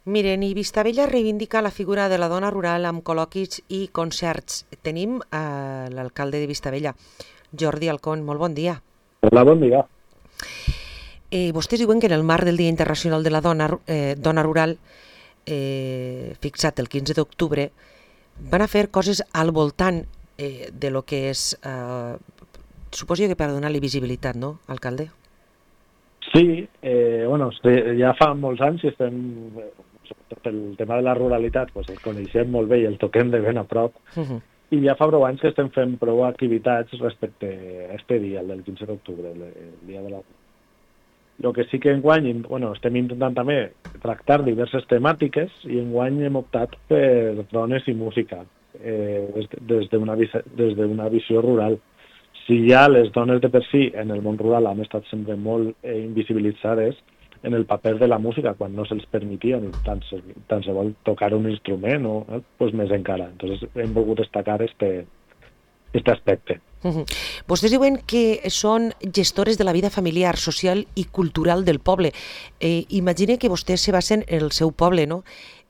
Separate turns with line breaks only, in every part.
Miren, i Vistabella reivindica la figura de la dona rural amb col·loquis i concerts. Tenim l'alcalde de Vistabella, Jordi Alcón. Molt bon dia.
Hola, bon dia.
Vostès diuen que en el marc del Dia Internacional de la Dona Rural, fixat el 15 d'octubre, van a fer coses al voltant de lo que és, suposo que per donar-li visibilitat, no, alcalde?
Sí, ja fa molts anys i estem, sobretot pel tema de la ruralitat, el coneixem molt bé i el toquem de ben a prop, i ja fa prou anys que estem fent prou activitats respecte a este dia, el del 15 d'octubre, el dia de la... El que sí que enguany estem intentant també tractar diverses temàtiques i enguany hem optat per dones i música, des d'una visió rural. Si ja les dones de per si en el món rural han estat sempre molt invisibilitzades en el paper de la música quan no se'ls permetia ni tant se vol tocar un instrument o més encara. Entonces hem volgut destacar este aspecte.
Vostès diuen que són gestores de la vida familiar, social i cultural del poble. Imagine que vostès se basen en el seu poble, no?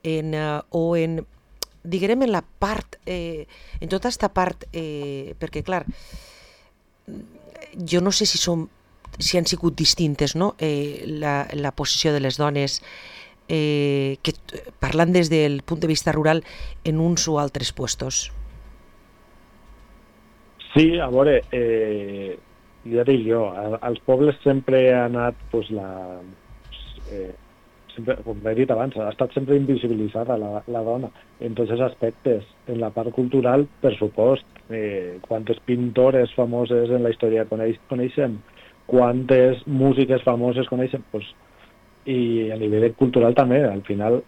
Diguem, en la part, en tota aquesta part, perquè clar, jo no sé si han sigut distintes, no? La posició de les dones, que parlant des del punt de vista rural en uns o altres puestos.
Sí, a veure, ja dic jo, als pobles sempre ha anat, sempre, com he dit abans, ha estat sempre invisibilitzada la dona en tots els aspectes. En la part cultural, per supost, quantes pintores famoses en la història coneixem, quantes músiques famoses coneixem, i a nivell cultural també, al final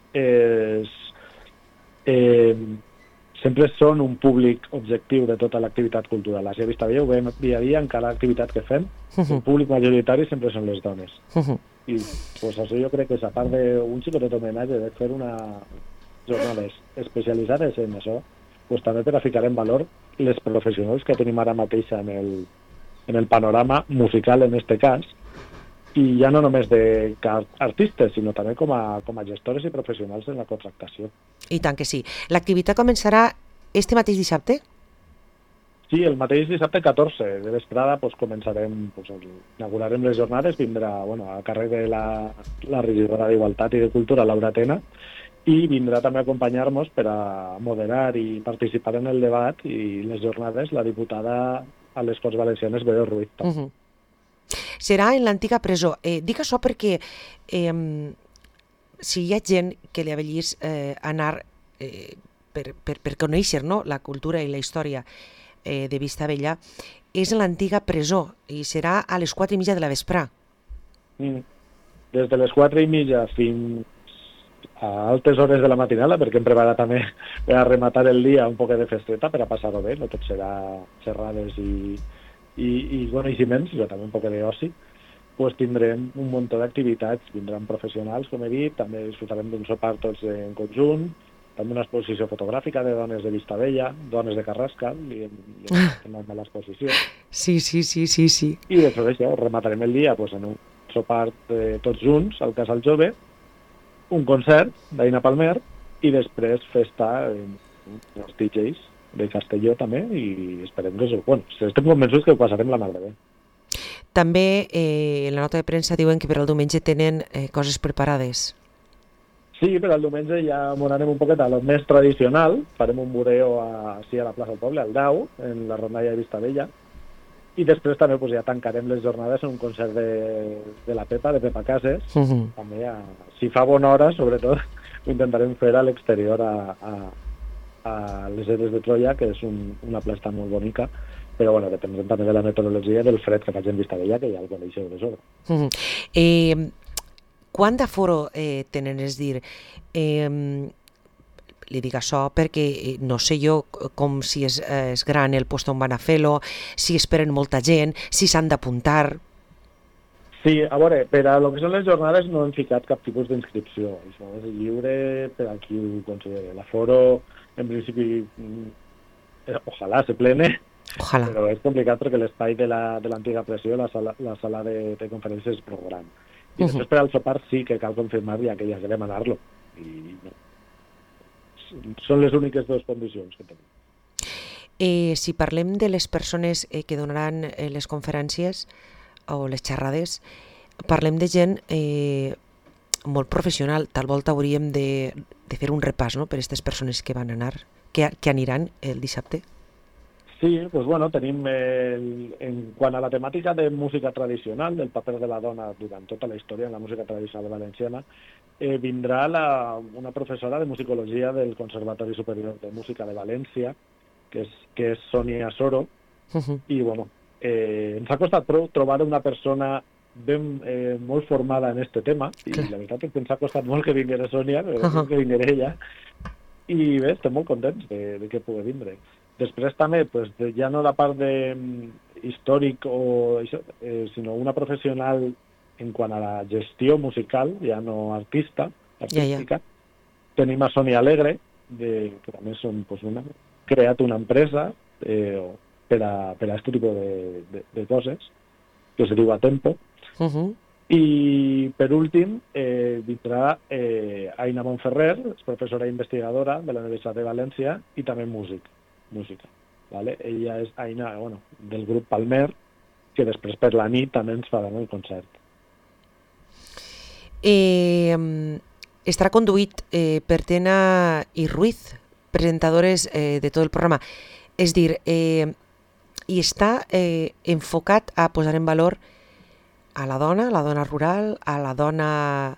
sempre són un públic objectiu de tota l'activitat cultural. Així a Vistabella ho veiem dia a dia en cada activitat que fem. El públic majoritari sempre són les dones. I això jo crec que és, a part d'un xicotet homenatge de fer jornades especialitzades en això, també per a ficar en valor les professionals que tenim ara mateix en el panorama musical en este cas, i ja no només d'artistes, sinó també com a gestores i professionals en la contractació.
I tant que sí. L'activitat començarà este mateix dissabte?
Sí, el mateix dissabte 14 de vesprada començarem, inaugurarem les jornades, vindrà a càrrec de la regidora d'Igualtat i de Cultura, Laura Tena, i vindrà també a acompanyar-nos per a moderar i participar en el debat i les jornades la diputada a les Corts Valencianes, Vero Ruiz.
Serà en l'antiga presó. Dic això perquè si hi ha gent que li avellís anar per conèixer, no, la cultura i la història de Vistabella, és en l'antiga presó i serà a les 4:30 de la vesprà.
Des de les 4:30 fins a altes hores de la matinada, perquè hem preparat també per a rematar el dia un poc de festeta per a passar-ho bé, no tot serà xerrades i coneixements, sinó també un poc d'oci. Tindrem un munt d'activitats, vindran professionals, com he dit, també disfrutarem d'un sopar tots en conjunt, també una exposició fotogràfica de dones de Vistabella, dones de Carrasca, i una mala exposició.
Sí.
I després això, rematarem el dia en un sopar tots junts al Casal Jove, un concert d'Aina Palmer i després festa amb els DJs de Castelló també, i esperem que estem convençuts que ho passarem la mar de bé.
També en la nota de premsa diuen que per al diumenge tenen coses preparades.
Sí, per al diumenge ja m'anarem un poquet a lo més tradicional, farem un bureo a la plaça del poble, al Dau, en la rondalla de Vistabella, i després també ja tancarem les jornades en un concert de la Pepa, de Pepa Cases. També, si fa bona hora, sobretot, ho intentarem fer a l'exterior a les Eres de Troia, que és una plaça molt bonica, però dependrem també de la meteorologia i del fred que faig en Vistabella, que ja el coneixeu de sobre.
Quant d'aforo tenen? És dir, li dic això perquè no sé jo com si és gran el lloc on van a fer-lo, si esperen molta gent, si s'han d'apuntar.
Sí, a veure, per a lo que són les jornades no hem ficat cap tipus d'inscripció. Això és lliure per a qui ho consideri. L'aforo, en principi, ojalà se plene,
Ojalà.
Però és complicat perquè l'espai de l'antiga pressió, la sala de conferències és prou gran. I després per al sopar sí que cal confirmar ja que ja querem anar-lo. i no. Són les úniques dues condicions que tenim.
Si parlem de les persones que donaran les conferències o les xerrades, parlem de gent molt professional. Tal volta hauríem de fer un repàs, no?, per aquestes persones que van anar, que aniran el dissabte.
Sí, doncs bueno, tenim, en quant a la temàtica de música tradicional, del paper de la dona durant tota la història en la música tradicional valenciana, vindrà una professora de musicologia del Conservatori Superior de Música de València, que és Sònia Soro, i bueno, ens ha costat prou trobar una persona molt formada en aquest tema, i la veritat és que ens ha costat molt que vinguera Sònia, però que vinguera ella, i bé, estem molt contents de que pugui vindre. Després també, ja no la part històric o això, sinó una professional en quant a la gestió musical, ja no artística. Tenim a Sònia Alegre, que també ha creat una empresa per a aquest tipus de coses, que se diu A Tempo. I per últim vindrà Aina Montferrer, és professora i investigadora de la Universitat de València i també música. Vale? Ella és Aina, del grup Palmer, que després per la nit també ens faran el concert.
Estarà conduït per Tena i Ruiz, presentadores de tot el programa. És dir, i està enfocat a posar en valor a la dona rural, a la dona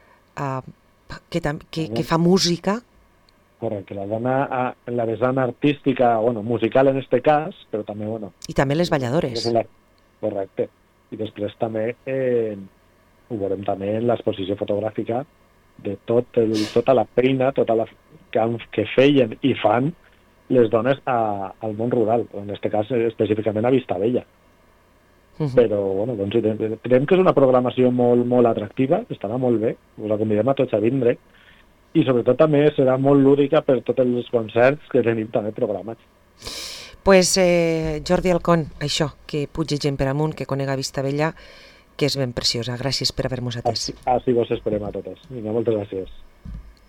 que fa música.
Correcte, la dona en la vessant artística, musical en este cas, però també,
I també les balladores.
Correcte. I després també ho veurem també en l'exposició fotogràfica de tota la feina, que feien i fan les dones al món rural, en aquest cas específicament a Vistabella. Però, creiem que és una programació molt, molt atractiva, estarà molt bé, us la convidem a tots a vindre, i sobretot també serà molt lúdica per tots els concerts que tenim també programats.
Pues Jordi Alcón, això, que pugi gent per amunt, que conega Vistabella, que és ben preciosa. Gràcies per haver-nos atès.
Així vos esperem a totes. Vinga, moltes gràcies.